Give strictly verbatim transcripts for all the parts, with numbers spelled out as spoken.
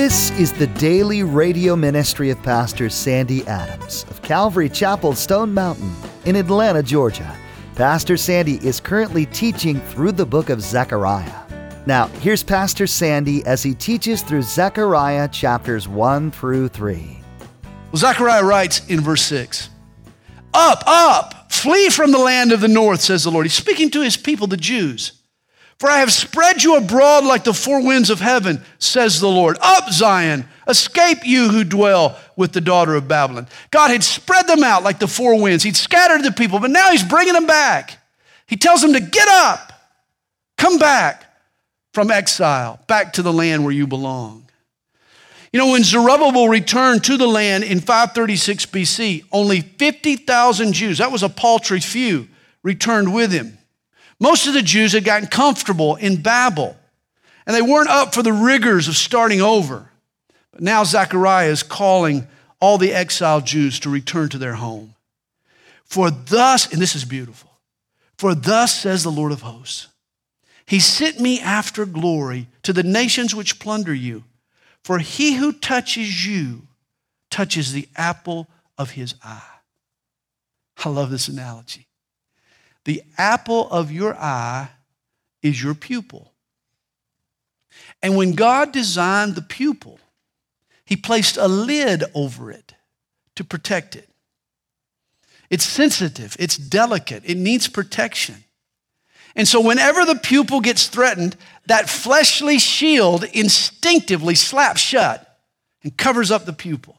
This is the daily radio ministry of Pastor Sandy Adams of Calvary Chapel, Stone Mountain in Atlanta, Georgia. Pastor Sandy is currently teaching through the book of Zechariah. Now, here's Pastor Sandy as he teaches through Zechariah chapters one through three. Well, Zechariah writes in verse six, Up, up, flee from the land of the north, says the Lord. He's speaking to his people, the Jews. For I have spread you abroad like the four winds of heaven, says the Lord. Up, Zion, escape you who dwell with the daughter of Babylon. God had spread them out like the four winds. He'd scattered the people, but now he's bringing them back. He tells them to get up, come back from exile, back to the land where you belong. You know, when Zerubbabel returned to the land in five thirty-six B C, only fifty thousand Jews, that was a paltry few, returned with him. Most of the Jews had gotten comfortable in Babel, and they weren't up for the rigors of starting over. But now Zechariah is calling all the exiled Jews to return to their home. For thus, and this is beautiful, for thus says the Lord of hosts, He sent me after glory to the nations which plunder you. For he who touches you touches the apple of his eye. I love this analogy. The apple of your eye is your pupil. And when God designed the pupil, He placed a lid over it to protect it. It's sensitive, it's delicate, it needs protection. And so whenever the pupil gets threatened, that fleshly shield instinctively slaps shut and covers up the pupil.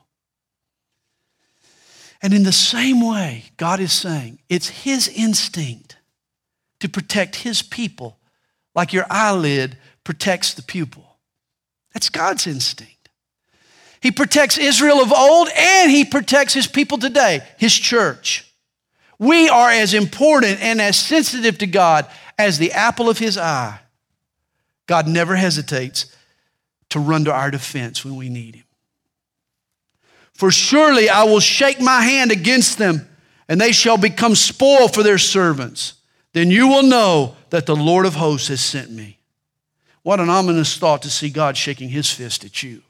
And in the same way, God is saying, it's His instinct to protect His people like your eyelid protects the pupil. That's God's instinct. He protects Israel of old and He protects His people today, His church. We are as important and as sensitive to God as the apple of His eye. God never hesitates to run to our defense when we need Him. For surely I will shake my hand against them, and they shall become spoil for their servants. Then you will know that the Lord of hosts has sent me. What an ominous thought to see God shaking His fist at you.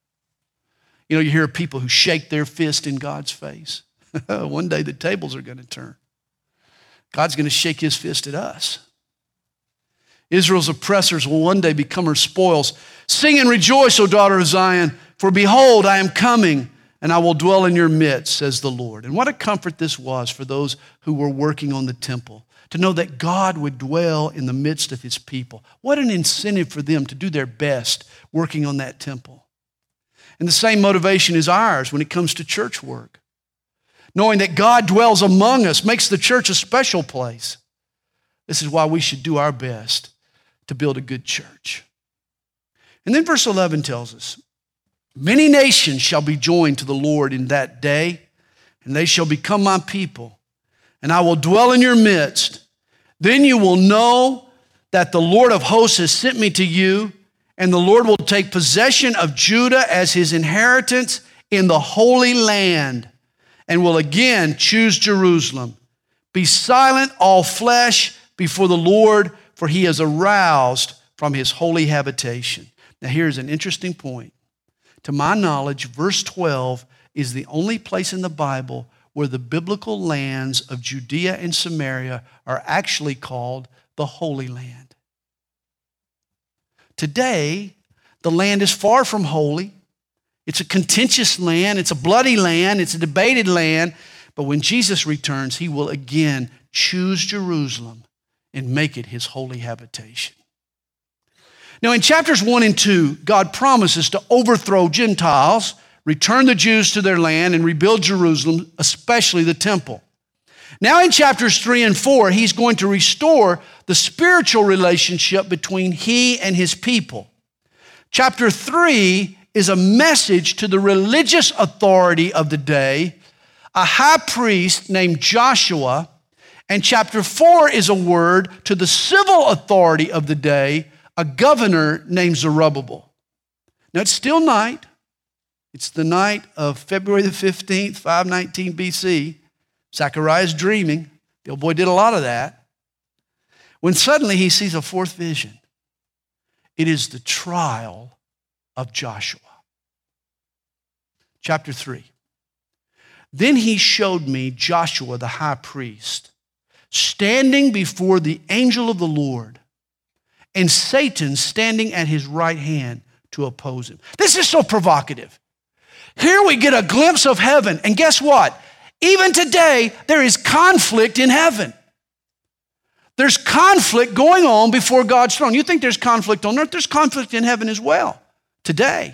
You know, you hear people who shake their fist in God's face. One day the tables are going to turn. God's going to shake His fist at us. Israel's oppressors will one day become her spoils. Sing and rejoice, O daughter of Zion, for behold, I am coming, and I will dwell in your midst, says the Lord. And what a comfort this was for those who were working on the temple, to know that God would dwell in the midst of His people. What an incentive for them to do their best working on that temple. And the same motivation is ours when it comes to church work. Knowing that God dwells among us makes the church a special place. This is why we should do our best to build a good church. And then verse eleven tells us, many nations shall be joined to the Lord in that day, and they shall become my people, and I will dwell in your midst. Then you will know that the Lord of hosts has sent me to you, and the Lord will take possession of Judah as His inheritance in the Holy Land, and will again choose Jerusalem. Be silent, all flesh, before the Lord, for He is aroused from His holy habitation. Now here's an interesting point. To my knowledge, verse twelve is the only place in the Bible where the biblical lands of Judea and Samaria are actually called the Holy Land. Today, the land is far from holy. It's a contentious land. It's a bloody land. It's a debated land. But when Jesus returns, He will again choose Jerusalem and make it His holy habitation. Now in chapters one and two, God promises to overthrow Gentiles, return the Jews to their land, and rebuild Jerusalem, especially the temple. Now in chapters three and four, He's going to restore the spiritual relationship between He and His people. Chapter three is a message to the religious authority of the day, a high priest named Joshua, and chapter four is a word to the civil authority of the day, a governor named Zerubbabel. Now it's still night. It's the night of February the fifteenth, five nineteen B C. Zechariah's dreaming. The old boy did a lot of that. When suddenly he sees a fourth vision. It is the trial of Joshua. chapter three. Then he showed me Joshua the high priest standing before the angel of the Lord, and Satan standing at his right hand to oppose him. This is so provocative. Here we get a glimpse of heaven, and guess what? Even today, there is conflict in heaven. There's conflict going on before God's throne. You think there's conflict on earth? There's conflict in heaven as well today.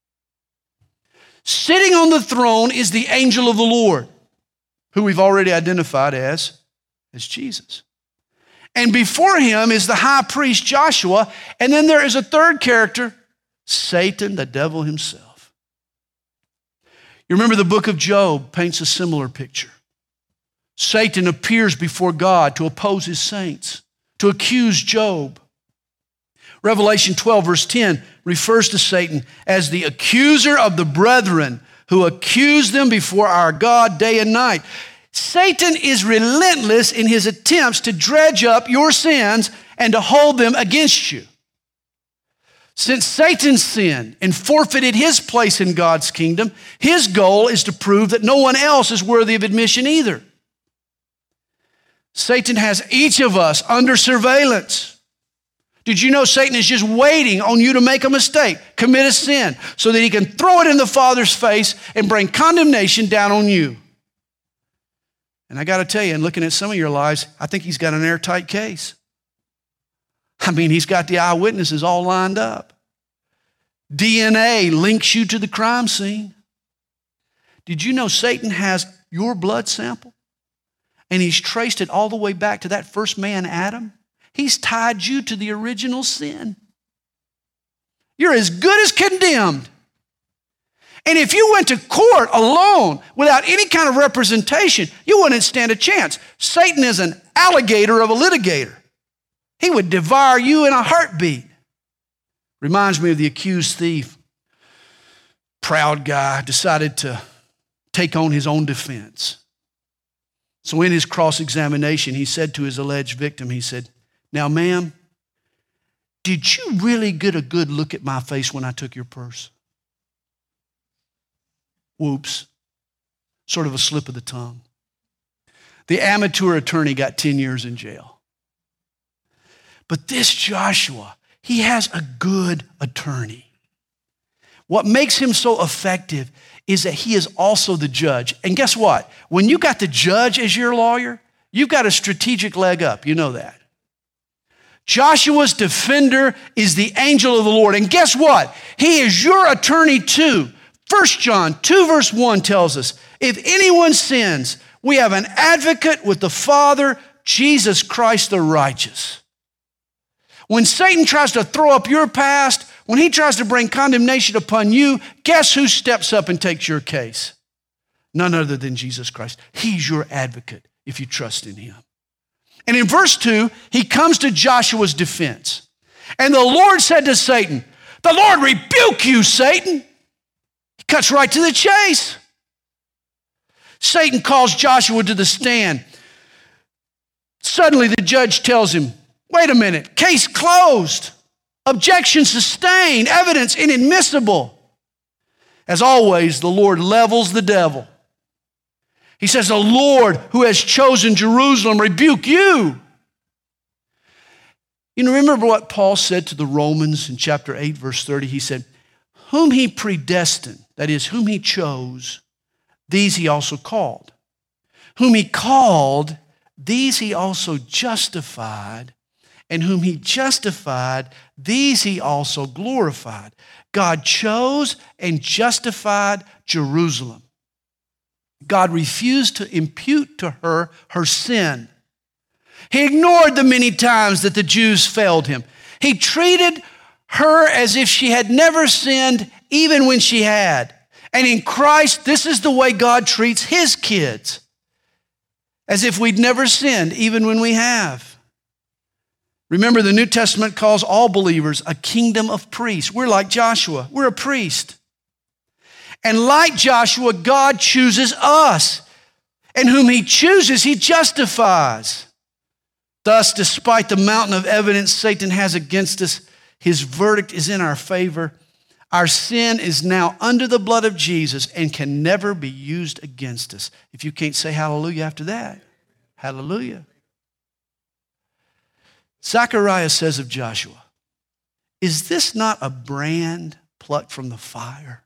Sitting on the throne is the angel of the Lord, who we've already identified as, as Jesus. And before him is the high priest Joshua, and then there is a third character, Satan, the devil himself. You remember the book of Job paints a similar picture. Satan appears before God to oppose his saints, to accuse Job. Revelation twelve verse ten refers to Satan as the accuser of the brethren who accuse them before our God day and night. Satan is relentless in his attempts to dredge up your sins and to hold them against you. Since Satan sinned and forfeited his place in God's kingdom, his goal is to prove that no one else is worthy of admission either. Satan has each of us under surveillance. Did you know Satan is just waiting on you to make a mistake, commit a sin, so that he can throw it in the Father's face and bring condemnation down on you? And I got to tell you, in looking at some of your lives, I think he's got an airtight case. I mean, he's got the eyewitnesses all lined up. D N A links you to the crime scene. Did you know Satan has your blood sample? And he's traced it all the way back to that first man, Adam. He's tied you to the original sin. You're as good as condemned. And if you went to court alone without any kind of representation, you wouldn't stand a chance. Satan is an alligator of a litigator. He would devour you in a heartbeat. Reminds me of the accused thief. Proud guy, decided to take on his own defense. So in his cross-examination, he said to his alleged victim, he said, "Now, ma'am, did you really get a good look at my face when I took your purse?" Whoops. Sort of a slip of the tongue. The amateur attorney got ten years in jail. But this Joshua, he has a good attorney. What makes him so effective is that he is also the judge. And guess what? When you got the judge as your lawyer, you've got a strategic leg up. You know that. Joshua's defender is the angel of the Lord. And guess what? He is your attorney too. First John two verse one tells us, if anyone sins, we have an advocate with the Father, Jesus Christ the righteous. When Satan tries to throw up your past, when he tries to bring condemnation upon you, guess who steps up and takes your case? None other than Jesus Christ. He's your advocate if you trust in him. And in verse two, he comes to Joshua's defense. And the Lord said to Satan, "The Lord rebuke you, Satan." He cuts right to the chase. Satan calls Joshua to the stand. Suddenly the judge tells him, "Wait a minute, case closed. Objection sustained, evidence inadmissible." As always, the Lord levels the devil. He says, "The Lord who has chosen Jerusalem rebuke you." You know, remember what Paul said to the Romans in chapter eight, verse thirty? He said, "Whom he predestined," that is, whom he chose, "these he also called. Whom he called, these he also justified. And whom he justified, these he also glorified." God chose and justified Jerusalem. God refused to impute to her her sin. He ignored the many times that the Jews failed him. He treated her as if she had never sinned, even when she had. And in Christ, this is the way God treats his kids, as if we'd never sinned, even when we have. Remember, the New Testament calls all believers a kingdom of priests. We're like Joshua. We're a priest. And like Joshua, God chooses us. And whom he chooses, he justifies. Thus, despite the mountain of evidence Satan has against us, his verdict is in our favor. Our sin is now under the blood of Jesus and can never be used against us. If you can't say hallelujah after that, hallelujah. Zechariah says of Joshua, is this not a brand plucked from the fire?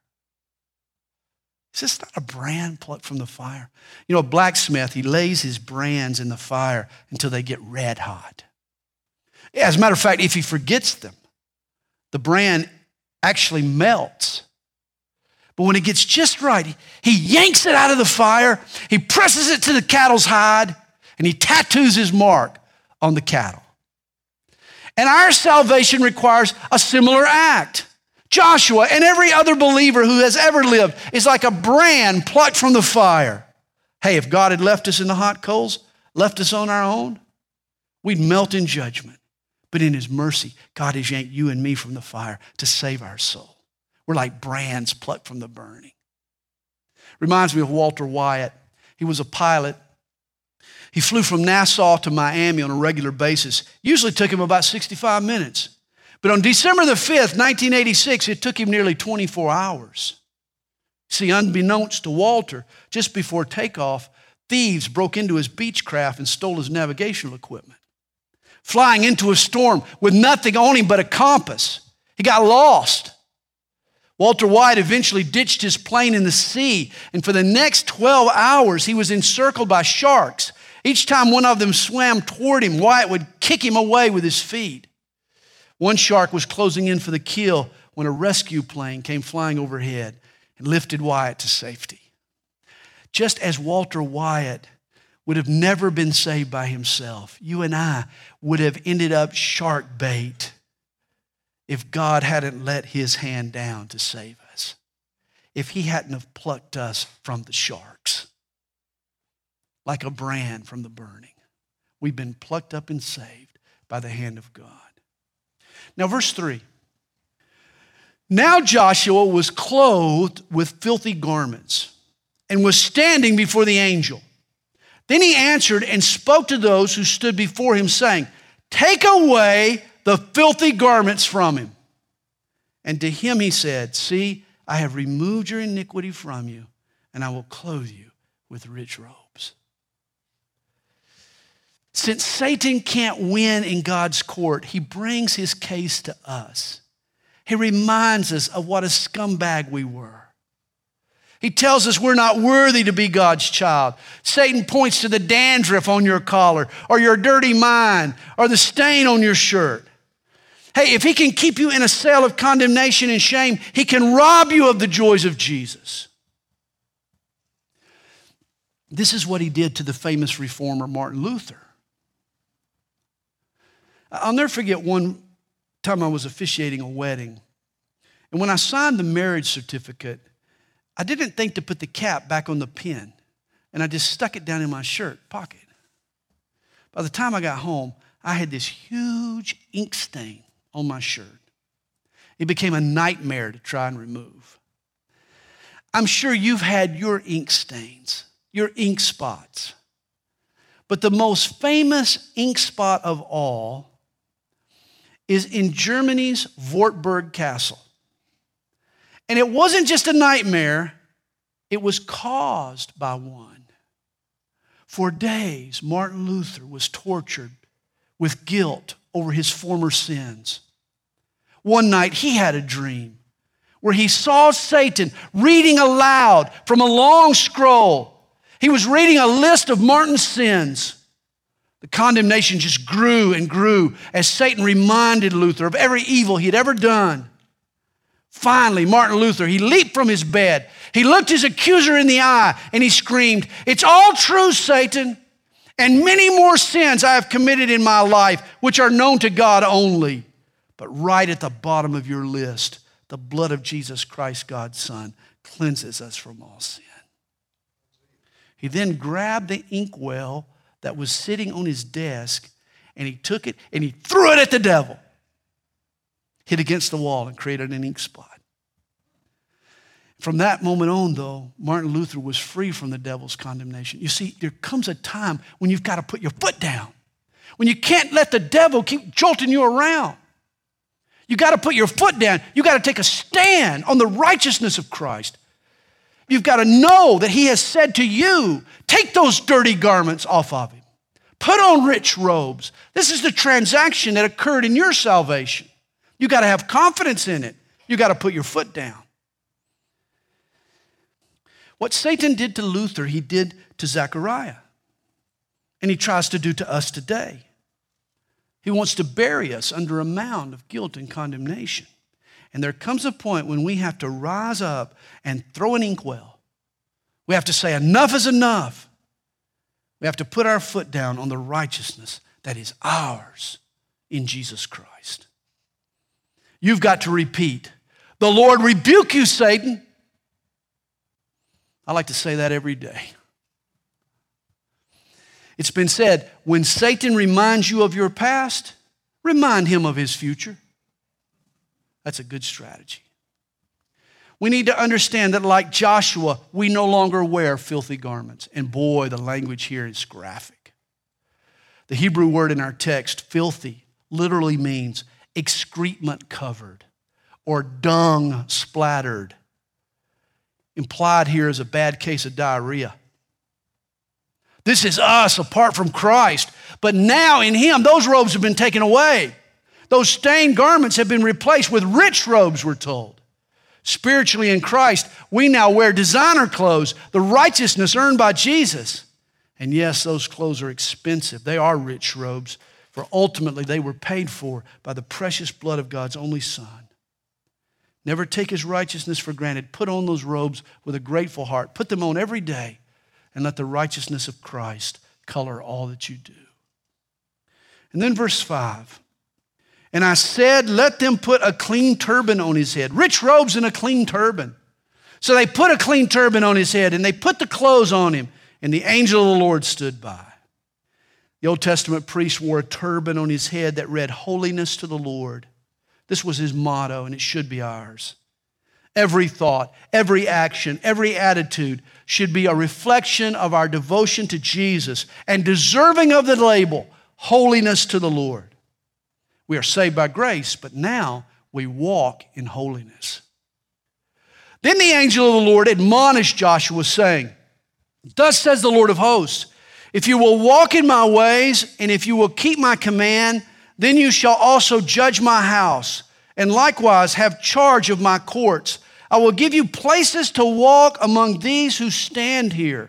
Is this not a brand plucked from the fire? You know, a blacksmith, he lays his brands in the fire until they get red hot. As a matter of fact, if he forgets them, the brand actually melts. But when it gets just right, he yanks it out of the fire, he presses it to the cattle's hide, and he tattoos his mark on the cattle. And our salvation requires a similar act. Joshua and every other believer who has ever lived is like a brand plucked from the fire. Hey, if God had left us in the hot coals, left us on our own, we'd melt in judgment. But in his mercy, God has yanked you and me from the fire to save our soul. We're like brands plucked from the burning. Reminds me of Walter Wyatt. He was a pilot. He flew from Nassau to Miami on a regular basis. Usually took him about sixty-five minutes. But on December the fifth, nineteen eighty-six, it took him nearly twenty-four hours. See, unbeknownst to Walter, just before takeoff, thieves broke into his Beechcraft and stole his navigational equipment. Flying into a storm with nothing on him but a compass, he got lost. Walter Wyatt eventually ditched his plane in the sea, and for the next twelve hours, he was encircled by sharks. Each time one of them swam toward him, Wyatt would kick him away with his feet. One shark was closing in for the kill when a rescue plane came flying overhead and lifted Wyatt to safety. Just as Walter Wyatt would have never been saved by himself, you and I would have ended up shark bait if God hadn't let his hand down to save us, if he hadn't have plucked us from the sharks like a brand from the burning. We've been plucked up and saved by the hand of God. Now, verse three. Now Joshua was clothed with filthy garments and was standing before the angel. Then he answered and spoke to those who stood before him, saying, take away the filthy garments from him. And to him he said, see, I have removed your iniquity from you, and I will clothe you with rich robes. Since Satan can't win in God's court, he brings his case to us. He reminds us of what a scumbag we were. He tells us we're not worthy to be God's child. Satan points to the dandruff on your collar, or your dirty mind, or the stain on your shirt. Hey, if he can keep you in a cell of condemnation and shame, he can rob you of the joys of Jesus. This is what he did to the famous reformer Martin Luther. I'll never forget one time I was officiating a wedding. And when I signed the marriage certificate, I didn't think to put the cap back on the pin. And I just stuck it down in my shirt pocket. By the time I got home, I had this huge ink stain on my shirt. It became a nightmare to try and remove. I'm sure you've had your ink stains, your ink spots. But the most famous ink spot of all is in Germany's Wartburg Castle. And it wasn't just a nightmare, it was caused by one. For days, Martin Luther was tortured with guilt over his former sins. One night, he had a dream where he saw Satan reading aloud from a long scroll. He was reading a list of Martin's sins. The condemnation just grew and grew as Satan reminded Luther of every evil he had ever done. Finally, Martin Luther, he leaped from his bed. He looked his accuser in the eye and he screamed, it's all true, Satan, and many more sins I have committed in my life, which are known to God only. But right at the bottom of your list, the blood of Jesus Christ, God's Son, cleanses us from all sin. He then grabbed the inkwell that was sitting on his desk, and he took it and he threw it at the devil. Hit against the wall and created an ink spot. From that moment on, though, Martin Luther was free from the devil's condemnation. You see, there comes a time when you've got to put your foot down, when you can't let the devil keep jolting you around. You got to put your foot down. You got to take a stand on the righteousness of Christ. You've got to know that he has said to you, take those dirty garments off of him. Put on rich robes. This is the transaction that occurred in your salvation. You got to have confidence in it. You got to put your foot down. What Satan did to Luther, he did to Zechariah. And he tries to do to us today. He wants to bury us under a mound of guilt and condemnation. And there comes a point when we have to rise up and throw an inkwell. We have to say, enough is enough. We have to put our foot down on the righteousness that is ours in Jesus Christ. You've got to repeat, the Lord rebuke you, Satan. I like to say that every day. It's been said, when Satan reminds you of your past, remind him of his future. That's a good strategy. We need to understand that like Joshua, we no longer wear filthy garments. And boy, the language here is graphic. The Hebrew word in our text, filthy, literally means excrement covered or dung splattered. Implied here is a bad case of diarrhea. This is us apart from Christ. But now in him, those robes have been taken away. Those stained garments have been replaced with rich robes, we're told. Spiritually in Christ, we now wear designer clothes, the righteousness earned by Jesus. And yes, those clothes are expensive. They are rich robes, for ultimately they were paid for by the precious blood of God's only Son. Never take his righteousness for granted. Put on those robes with a grateful heart. Put them on every day. And let the righteousness of Christ color all that you do. And then verse five. And I said, let them put a clean turban on his head. Rich robes and a clean turban. So they put a clean turban on his head and they put the clothes on him. And the angel of the Lord stood by. The Old Testament priest wore a turban on his head that read, holiness to the Lord. This was his motto, and it should be ours. Every thought, every action, every attitude should be a reflection of our devotion to Jesus and deserving of the label, holiness to the Lord. We are saved by grace, but now we walk in holiness. Then the angel of the Lord admonished Joshua, saying, thus says the Lord of hosts, if you will walk in my ways, and if you will keep my command, then you shall also judge my house, and likewise have charge of my courts. I will give you places to walk among these who stand here.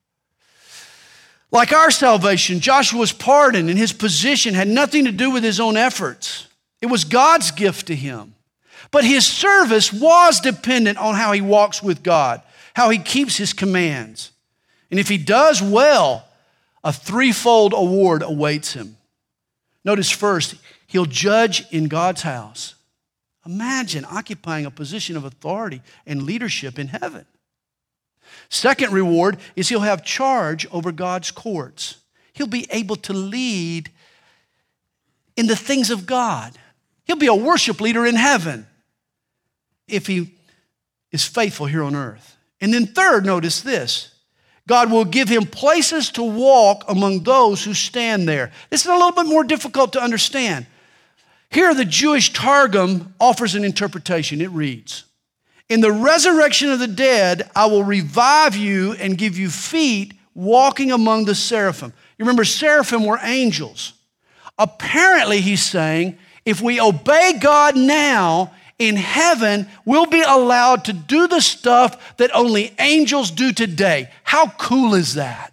Like our salvation, Joshua's pardon and his position had nothing to do with his own efforts. It was God's gift to him. But his service was dependent on how he walks with God, how he keeps his commands. And if he does well, a threefold award awaits him. Notice first, he'll judge in God's house. Imagine occupying a position of authority and leadership in heaven. Second reward is he'll have charge over God's courts. He'll be able to lead in the things of God. He'll be a worship leader in heaven if he is faithful here on earth. And then third, notice this. God will give him places to walk among those who stand there. This is a little bit more difficult to understand. Here, the Jewish Targum offers an interpretation. It reads, in the resurrection of the dead, I will revive you and give you feet walking among the seraphim. You remember, seraphim were angels. Apparently, he's saying, if we obey God now, in heaven, we'll be allowed to do the stuff that only angels do today. How cool is that?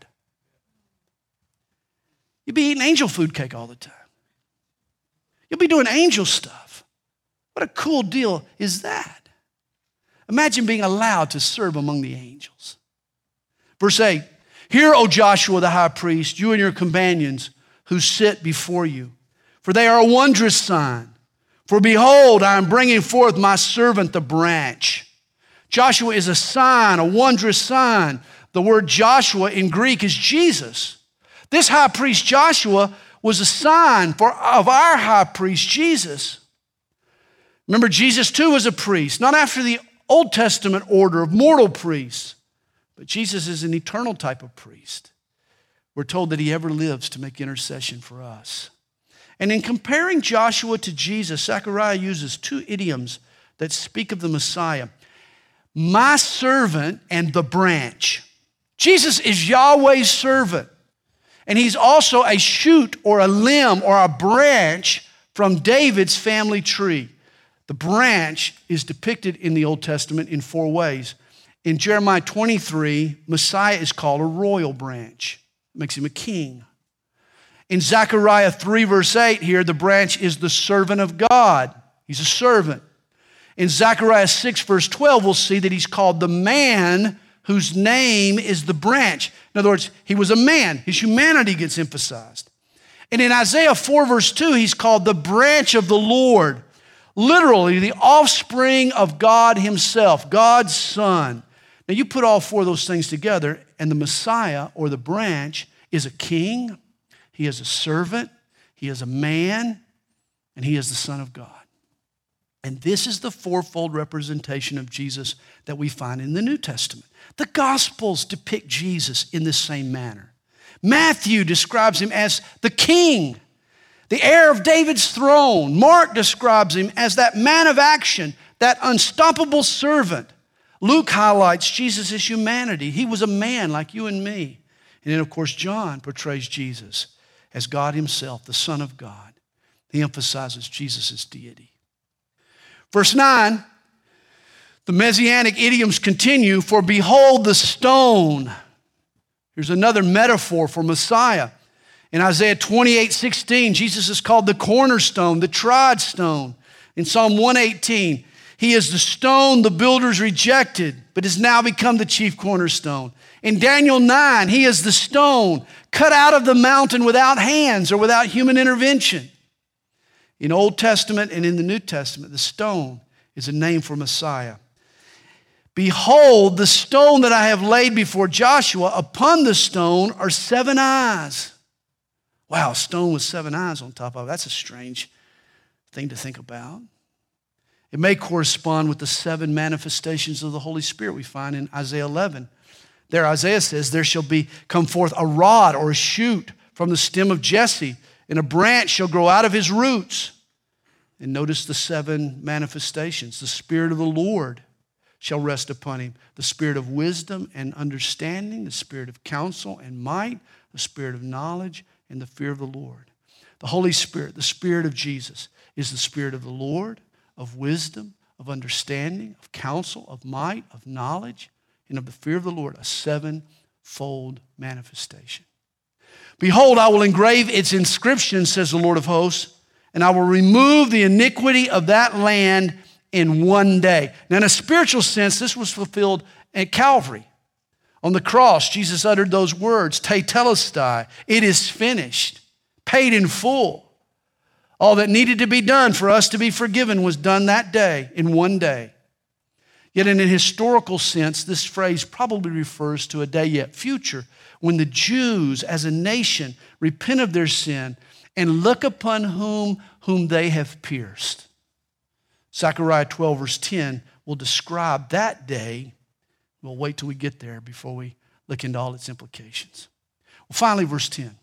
You'll be eating angel food cake all the time. You'll be doing angel stuff. What a cool deal is that? Imagine being allowed to serve among the angels. Verse eight, hear, O Joshua the high priest, you and your companions who sit before you, for they are a wondrous sign. For behold, I am bringing forth my servant, the branch. Joshua is a sign, a wondrous sign. The word Joshua in Greek is Jesus. This high priest Joshua was a sign for, of our high priest Jesus. Remember, Jesus too was a priest, not after the Old Testament order of mortal priests, but Jesus is an eternal type of priest. We're told that he ever lives to make intercession for us. And in comparing Joshua to Jesus, Zechariah uses two idioms that speak of the Messiah. My servant and the branch. Jesus is Yahweh's servant. And he's also a shoot or a limb or a branch from David's family tree. The branch is depicted in the Old Testament in four ways. In Jeremiah twenty-three, Messiah is called a royal branch. It makes him a king. In Zechariah three, verse eight here, the branch is the servant of God. He's a servant. In Zechariah six, verse twelve, we'll see that he's called the man whose name is the branch. In other words, he was a man. His humanity gets emphasized. And in Isaiah four, verse two, he's called the branch of the Lord. Literally, the offspring of God himself, God's son. Now, you put all four of those things together, and the Messiah, or the branch, is a king, he is a servant, he is a man, and he is the Son of God. And this is the fourfold representation of Jesus that we find in the New Testament. The Gospels depict Jesus in this same manner. Matthew describes him as the king, the heir of David's throne. Mark describes him as that man of action, that unstoppable servant. Luke highlights Jesus' humanity. He was a man like you and me. And then, of course, John portrays Jesus as God himself, the Son of God. He emphasizes Jesus' deity. Verse nine, the Messianic idioms continue, for behold the stone. Here's another metaphor for Messiah. In Isaiah twenty-eight, sixteen, Jesus is called the cornerstone, the tried stone. In Psalm one eighteen, he is the stone the builders rejected, but has now become the chief cornerstone. In Daniel nine, he is the stone cut out of the mountain without hands or without human intervention. In Old Testament and in the New Testament, the stone is a name for Messiah. Behold, the stone that I have laid before Joshua, upon the stone are seven eyes. Wow, a stone with seven eyes on top of it. That's a strange thing to think about. It may correspond with the seven manifestations of the Holy Spirit we find in Isaiah eleven. There Isaiah says, there shall be come forth a rod or a shoot from the stem of Jesse, and a branch shall grow out of his roots. And notice the seven manifestations. The Spirit of the Lord shall rest upon him. The Spirit of wisdom and understanding, the Spirit of counsel and might, the Spirit of knowledge and the fear of the Lord. The Holy Spirit, the Spirit of Jesus, is the Spirit of the Lord, of wisdom, of understanding, of counsel, of might, of knowledge, and of the fear of the Lord, a sevenfold manifestation. Behold, I will engrave its inscription, says the Lord of hosts, and I will remove the iniquity of that land in one day. Now, in a spiritual sense, this was fulfilled at Calvary. On the cross, Jesus uttered those words, tetelestai, it is finished, paid in full. All that needed to be done for us to be forgiven was done that day, in one day. Yet in a historical sense, this phrase probably refers to a day yet future when the Jews as a nation repent of their sin and look upon whom, whom they have pierced. Zechariah twelve verse ten will describe that day. We'll wait till we get there before we look into all its implications. Well, finally, verse ten.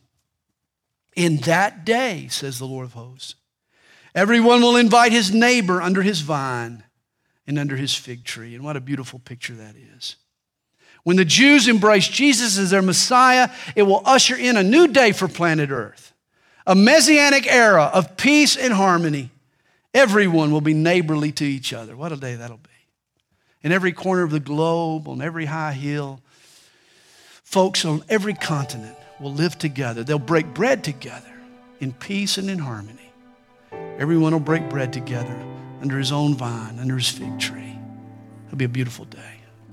In that day, says the Lord of hosts, everyone will invite his neighbor under his vine and under his fig tree. And what a beautiful picture that is. When the Jews embrace Jesus as their Messiah, it will usher in a new day for planet Earth, a messianic era of peace and harmony. Everyone will be neighborly to each other. What a day that'll be. In every corner of the globe, on every high hill, folks on every continent will live together. They'll break bread together in peace and in harmony. Everyone will break bread together under his own vine, under his fig tree. It'll be a beautiful day.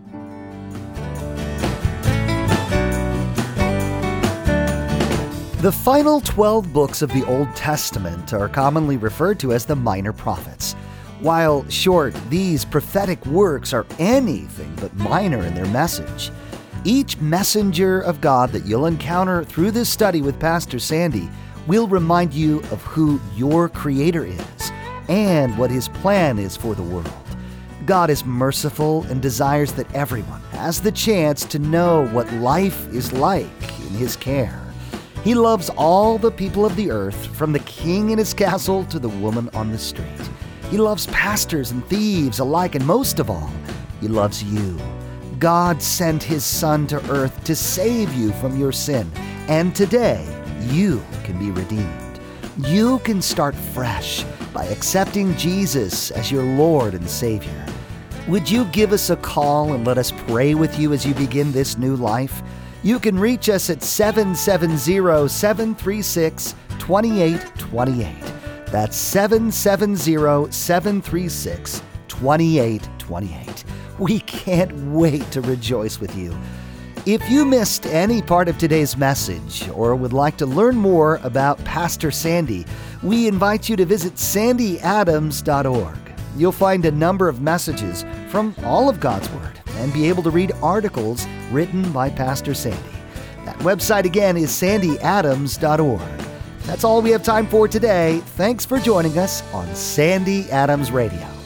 The final twelve books of the Old Testament are commonly referred to as the Minor Prophets. While short, these prophetic works are anything but minor in their message. Each messenger of God that you'll encounter through this study with Pastor Sandy will remind you of who your Creator is and what His plan is for the world. God is merciful and desires that everyone has the chance to know what life is like in His care. He loves all the people of the earth, from the king in his castle to the woman on the street. He loves pastors and thieves alike, and most of all, He loves you. God sent His Son to earth to save you from your sin, and today you can be redeemed. You can start fresh by accepting Jesus as your Lord and Savior. Would you give us a call and let us pray with you as you begin this new life? You can reach us at seven seven zero, seven three six, two eight two eight. That's seven seven zero, seven three six, two eight two eight. We can't wait to rejoice with you. If you missed any part of today's message or would like to learn more about Pastor Sandy, we invite you to visit sandy adams dot org. You'll find a number of messages from all of God's Word and be able to read articles written by Pastor Sandy. That website again is sandy adams dot org. That's all we have time for today. Thanks for joining us on Sandy Adams Radio.